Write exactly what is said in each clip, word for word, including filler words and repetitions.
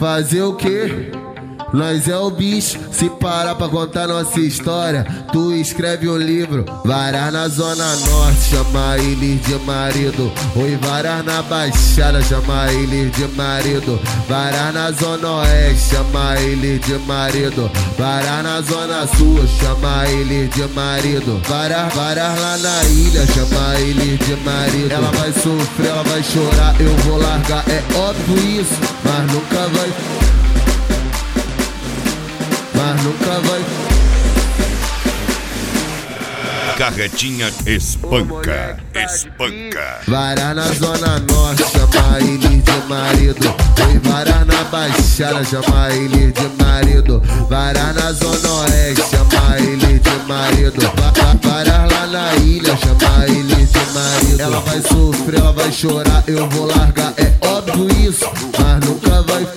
Fazer o quê? Nós é o bicho, se parar pra contar nossa história, tu escreve um livro. Varar na zona norte, chama ele de marido. Oi, varar na baixada, chama ele de marido. Varar na zona oeste, chama ele de marido. Varar na zona sul, chama ele de marido. Varar, varar lá na ilha, chama ele de marido. Ela vai sofrer, ela vai chorar, eu vou largar, é óbvio isso, mas nunca vai. Mas nunca vai. Carretinha espanca, espanca. Varar na zona norte, chama ele de marido. Oi, varar na baixada, chama ele de marido. Varar na zona oeste, chama ele de marido. Varar lá na ilha, chama ele de marido. Ela vai sofrer, ela vai chorar, eu vou largar, é óbvio isso, mas nunca vai.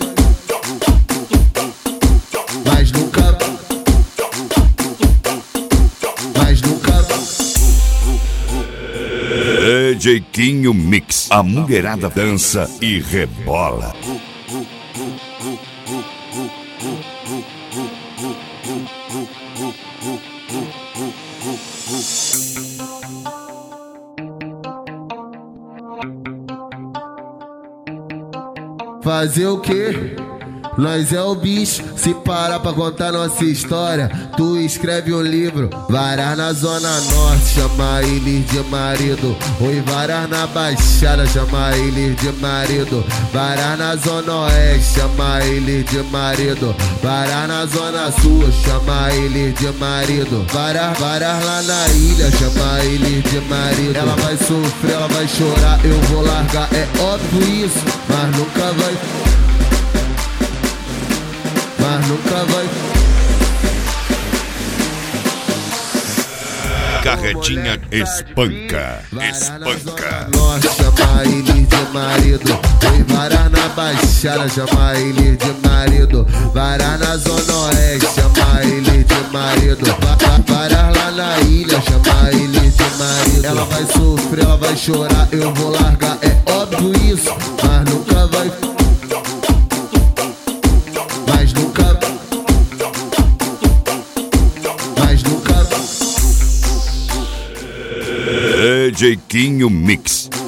Mas nunca, mas nunca. D J Quinho Mix, a mulherada dança e rebola. Fazer o quê? Nós é o bicho, se parar pra contar nossa história, tu escreve um livro. Varar na zona norte, chama ele de marido. Oi, varar na baixada, chama ele de marido. Varar na zona oeste, chama ele de marido. Varar na zona sul, chama ele de marido. Varar, varar lá na ilha, chama ele de marido. Ela vai sofrer, ela vai chorar, eu vou largar, é óbvio isso, mas nunca vai. Mas nunca vai. Carretinha espanca, espanca. Norte, chama ele de marido. Oi, varar na baixada, chama ele de marido. Varar na zona oeste, chama ele de marido. Varar lá na ilha, chama ele de marido. Ela vai sofrer, ela vai chorar, eu vou largar, é óbvio isso, mas nunca vai. Mas nunca, mas nunca. D J Quinho Mix.